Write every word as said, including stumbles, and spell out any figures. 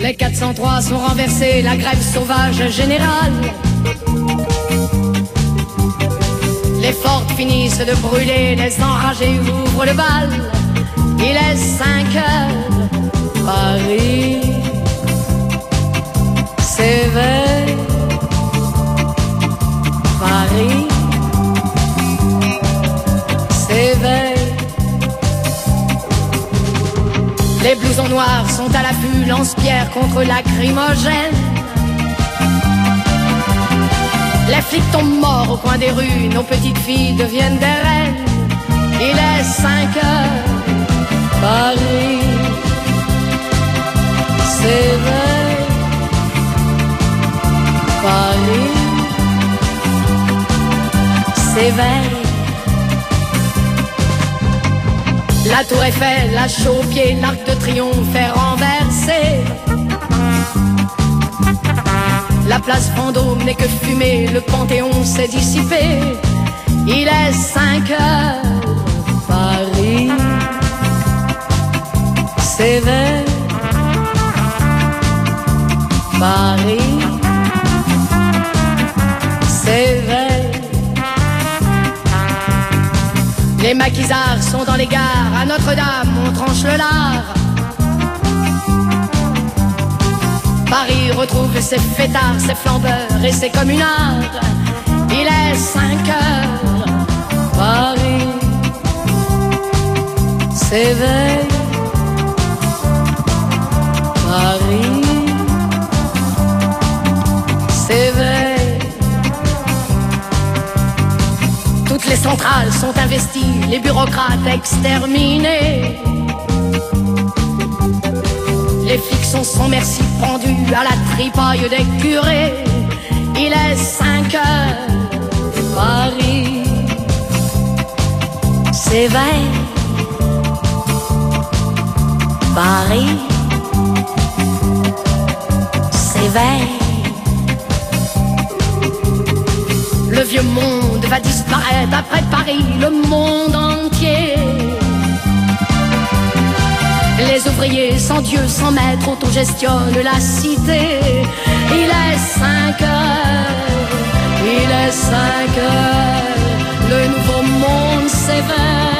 Les quatre cent trois sont renversés, la grève sauvage générale. Les fortes finissent de brûler, les enragés ouvrent le bal. Il est cinq heures, Paris s'éveille. Paris s'éveille. Les blousons noirs sont à l'affût, lance-pierre contre lacrymogène. Les flics tombent morts au coin des rues, nos petites filles deviennent des reines. Il est cinq heures, Paris s'éveille. Paris s'éveille. La tour Eiffel lâche aux pieds, l'arc de triomphe est renversé. La place Vendôme n'est que fumée, le Panthéon s'est dissipé. Il est cinq heures, Paris s'éveille. Paris s'éveille. Les maquisards sont dans les gares, à Notre-Dame on tranche le lard. Paris retrouve ses fêtards, ses flambeurs et ses communards. Il est cinq heures, Paris s'éveille. Paris s'éveille. Toutes les centrales sont investies, les bureaucrates exterminés. Les flics sont sans merci pendus à la tripaille des curés. Il est cinq heures, Paris s'éveille. Paris s'éveille. Le vieux monde va disparaître après Paris, le monde entier. Les ouvriers sans Dieu, sans maître, autogestionnent la cité. Il est cinq heures, il est cinq heures, le nouveau monde s'éveille.